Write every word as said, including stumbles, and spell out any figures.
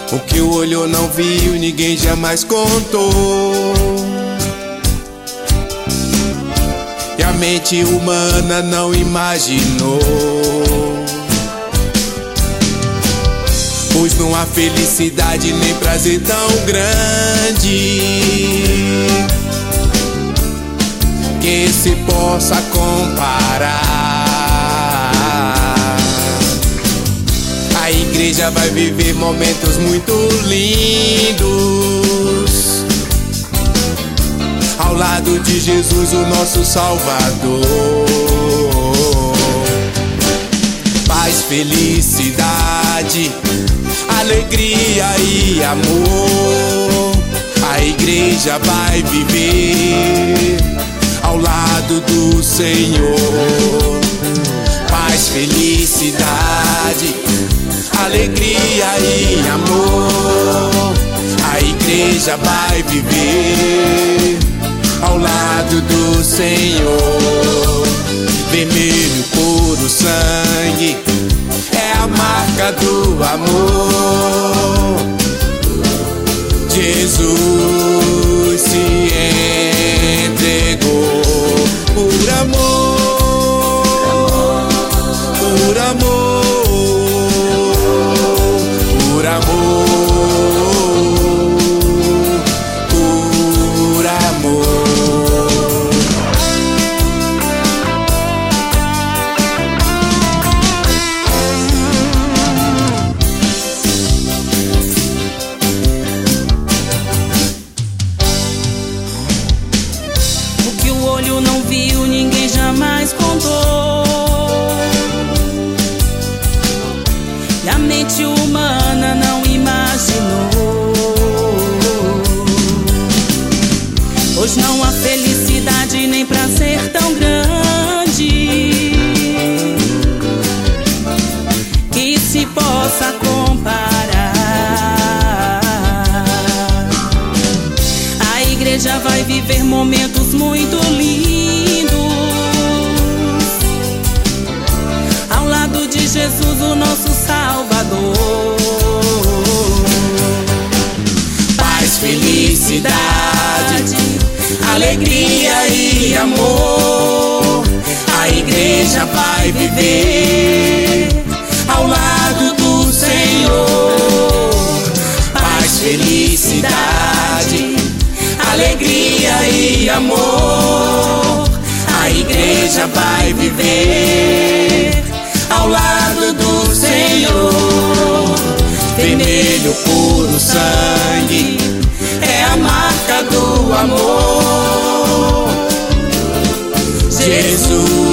O que o olho não viu, ninguém jamais contou. E a mente humana não imaginou. Pois não há felicidade nem prazer tão grande que se possa comparar. A igreja vai viver momentos muito lindos ao lado de Jesus, o nosso Salvador. Paz, felicidade, alegria e amor. A igreja vai viver ao lado do Senhor. Paz, felicidade, alegria e amor. A igreja vai viver ao lado do Senhor. Vermelho, puro sangue, é a marca do amor. Jesus se entregou por amor, por amor, por amor, por amor. Não viu, ninguém jamais contou. E a mente humana não imaginou. Pois não há felicidade nem prazer tão grande que se possa comparar. A igreja vai viver momentos muito lindos ao lado de Jesus, o nosso Salvador. Paz, felicidade, alegria e amor. A igreja vai viver ao lado do Senhor. Paz, felicidade, alegria e amor. A igreja vai viver ao lado do Senhor. Vermelho, puro sangue, é a marca do amor. Jesus